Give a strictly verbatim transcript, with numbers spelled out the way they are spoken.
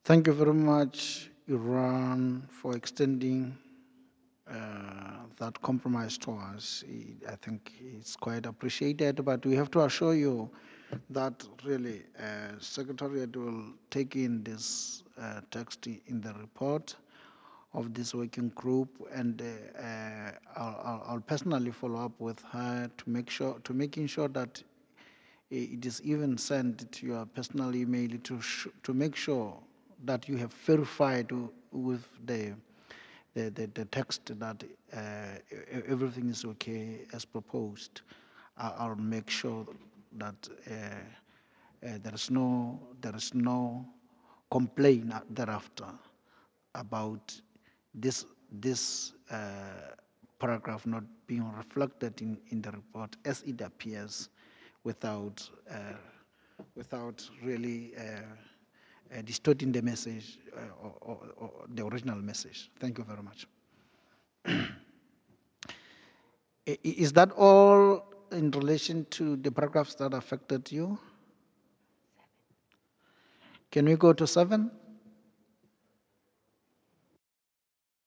Thank you very much, Iran, for extending uh, that compromise to us. I I think it's quite appreciated, but we have to assure you that really uh, Secretariat will take in this uh, text i- in the report of this working group, and uh, uh, I'll, I'll I'll personally follow up with her to make sure to making sure that it is even sent to your personal email to sh- to make sure that you have verified w- with the the, the, the text that uh, e- e- everything is okay as proposed. I- I'll make sure that uh, uh, there is no there is no complaint thereafter about this this uh, paragraph not being reflected in, in the report as it appears without uh, without really uh, uh, distorting the message uh, or, or, or the original message. Thank you very much. I- i- Is that all in relation to the paragraphs that affected you? Can we go to seven?